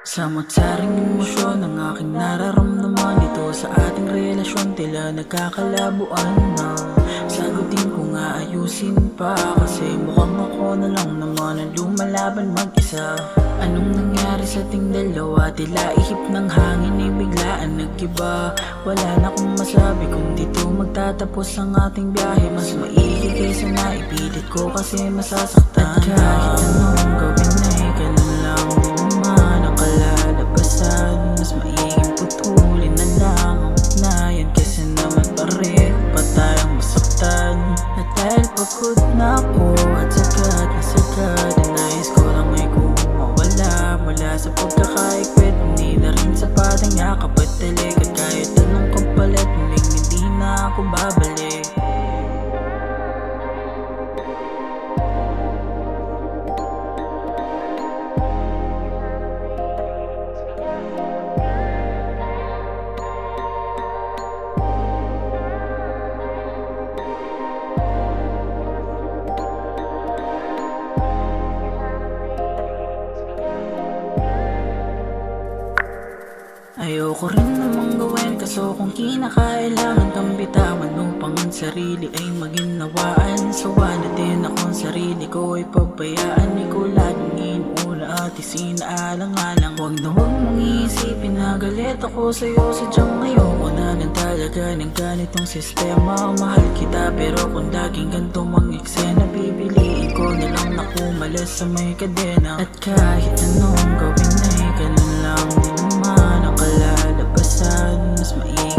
Samot-saring emosyon ang aking nararamdaman. Ito sa ating relasyon tila nagkakalabuan na. Sagutin ko nga ayusin pa, kasi mukhang ako na lang naman ang lumalaban mag-isa. Anong nangyari sa ating dalawa? Tila ihip ng hangin ay biglaan nag-iba. Wala na akong masabi kung dito magtatapos ang ating biyahe. Mas maigi kaysa naipilit ko kasi masasaktan. At kahit anong gawin ay ganun lang din naman ang kalalabasan. Mas maiging putulin na lang ang ugnayan kaysa naman pareho pa tayong masaktan. At dahil pagod na ako at sagad na sagad, nais ko lang ay kumawala mula sa pagkakaigwit. Hindi na rin sapat ang yakap at talik, at kahit anong kapalit muling hindi na ako babalik. Ayoko rin namang gawin, kaso kung kinakailangan kang bitawan upang ang sarili ay maginawaan. Sawa na din akong sarili ko ay pabayaan. Di ko laging inuuna at isinaalang-alang. Huwag na huwag mong iisipin na galit ako sa'yo. Sadyang ayoko na lang talaga ng ganitong sistema. Mahal kita pero kung laging ganito mang-eksena, pipiliin ko na lang na kumalas sa may kadena. At kahit anong gawin ay ganun lang din naman ang kalalabasan. Mas maigi